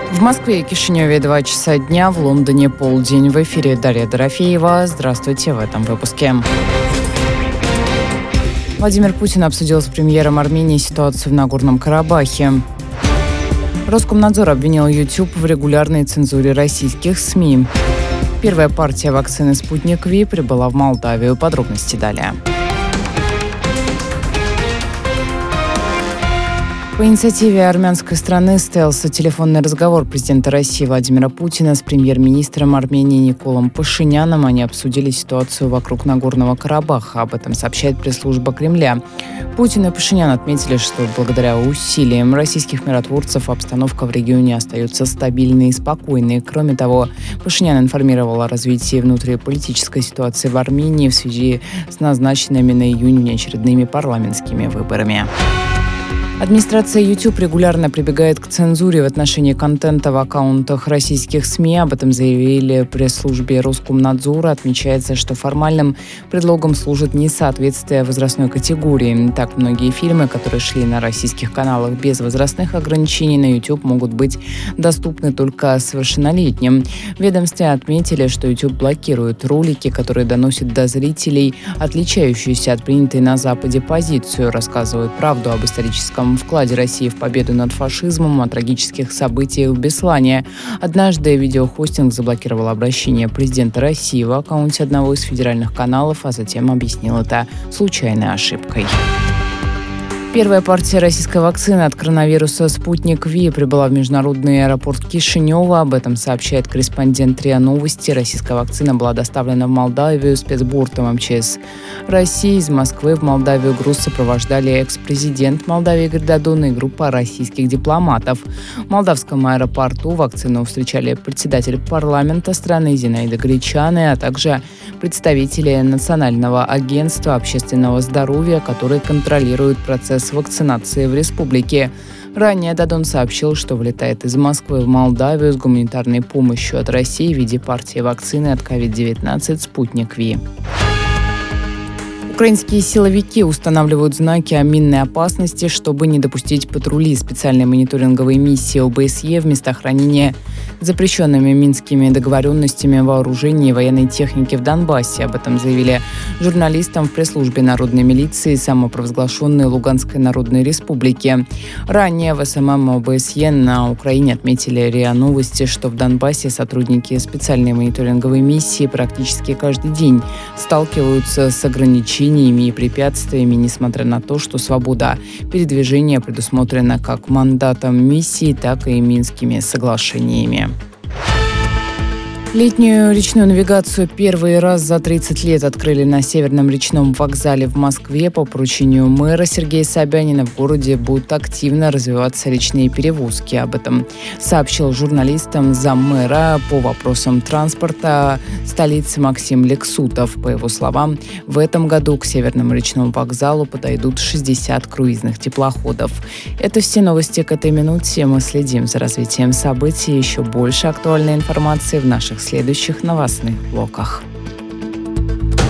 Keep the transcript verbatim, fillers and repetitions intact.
В Москве и Кишиневе два часа дня, в Лондоне полдень. В эфире Дарья Дорофеева. Здравствуйте в этом выпуске. Владимир Путин обсудил с премьером Армении ситуацию в Нагорном Карабахе. Роскомнадзор обвинил YouTube в регулярной цензуре российских СМИ. Первая партия вакцины «Спутник Ви» прибыла в Молдавию. Подробности далее. По инициативе армянской страны состоялся телефонный разговор президента России Владимира Путина с премьер-министром Армении Николом Пашиняном. Они обсудили ситуацию вокруг Нагорного Карабаха. Об этом сообщает пресс-служба Кремля. Путин и Пашинян отметили, что благодаря усилиям российских миротворцев обстановка в регионе остается стабильной и спокойной. Кроме того, Пашинян информировал о развитии внутриполитической ситуации в Армении в связи с назначенными на июнь внеочередными парламентскими выборами. Администрация YouTube регулярно прибегает к цензуре в отношении контента в аккаунтах российских СМИ. Об этом заявили в пресс-службе Роскомнадзора. Отмечается, что формальным предлогом служит несоответствие возрастной категории. Так, многие фильмы, которые шли на российских каналах без возрастных ограничений, на YouTube могут быть доступны только совершеннолетним. В ведомстве отметили, что YouTube блокирует ролики, которые доносят до зрителей отличающуюся от принятой на Западе позицию, рассказывают правду об историческом вкладе России в победу над фашизмом, о трагических событиях в Беслане. Однажды видеохостинг заблокировал обращение президента России в аккаунте одного из федеральных каналов, а затем объяснил это случайной ошибкой. Первая партия российской вакцины от коронавируса «Спутник Ви» прибыла в международный аэропорт Кишинева. Об этом сообщает корреспондент РИА Новости. Российская вакцина была доставлена в Молдавию спецбортом МЧС России. Из Москвы в Молдавию груз сопровождали экс-президент Молдавии Игорь Додон и группа российских дипломатов. В молдавском аэропорту вакцину встречали председатель парламента страны Зинаида Гречаны, а также представители Национального агентства общественного здоровья, которые контролируют процесс вакцинации в республике. Ранее Додон сообщил, что вылетает из Москвы в Молдавию с гуманитарной помощью от России в виде партии вакцины от ковид девятнадцать «Спутник Ви». Украинские силовики устанавливают знаки о минной опасности, чтобы не допустить патрули специальной мониторинговой миссии ОБСЕ в места хранения запрещенными минскими договоренностями вооружений и военной техники в Донбассе. Об этом заявили журналистам в пресс-службе народной милиции самопровозглашенной Луганской Народной Республики. Ранее в СММ ОБСЕ на Украине отметили РИА Новости, что в Донбассе сотрудники специальной мониторинговой миссии практически каждый день сталкиваются с ограничениями и препятствиями, несмотря на то, что свобода передвижения предусмотрена как мандатом миссии, так и Минскими соглашениями. Летнюю речную навигацию первый раз за тридцать лет открыли на Северном речном вокзале в Москве. По поручению мэра Сергея Собянина в городе будут активно развиваться речные перевозки. Об этом сообщил журналистам заммэра по вопросам транспорта столицы Максим Лексутов. По его словам, в этом году к Северному речному вокзалу подойдут шестьдесят круизных теплоходов. Это все новости к этой минуте. Мы следим за развитием событий. Еще больше актуальной информации в наших следующих новостных блоках.